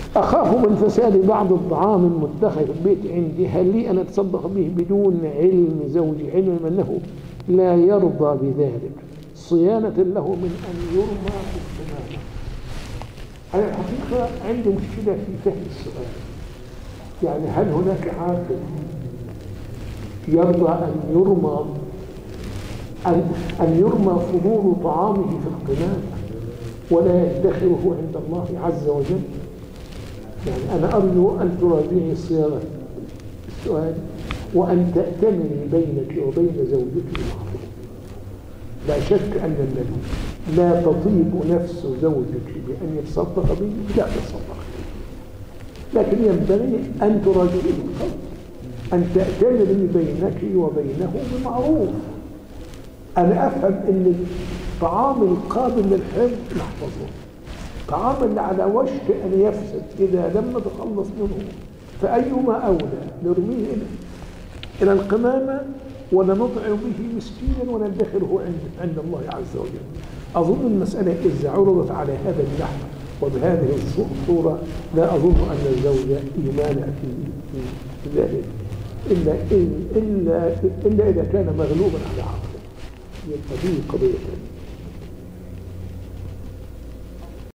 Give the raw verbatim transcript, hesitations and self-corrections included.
أخاف من فساد بعض الطعام المدخر في البيت عندي، هل لي أن أتصدق به بدون علم زوجي، علم أنه لا يرضى بذلك صيانة له من أن يرمى في القمامة؟ على الحقيقة عندي مشكلة في فهم السؤال. يعني هل هناك عاقل يرضى أن يرمى أن, أن يرمى فضول طعامه في القمامة ولا يدخره عند الله عز وجل؟ يعني أنا أرجو أن تراجعي صياغة السؤال وأن تأتمني بينك وبين زوجك بالمعروف. لا شك أن الذي لا تطيب نفس زوجك بأن يتصدق به لا تصدق به، لكن ينبغي أن تراجعي القول، أن تأتمني بينك وبينه بمعروف. أنا أفهم أن الطعام القابل للحفظ نحفظه، الطعام اللي على وشك أن يفسد إذا لم نتخلص منه فأيما أولى نرميه إلى القمامة ولا نطعم به مسكينا وندخره عند, عند الله عز وجل. أظن المسألة إذا عرضت على هذا النحو وبهذه الصورة لا أظن أن الزوجة يمانع في ذلك إلا, إلا, إلا إذا كان مغلوبا على عقله. هي قضية قضية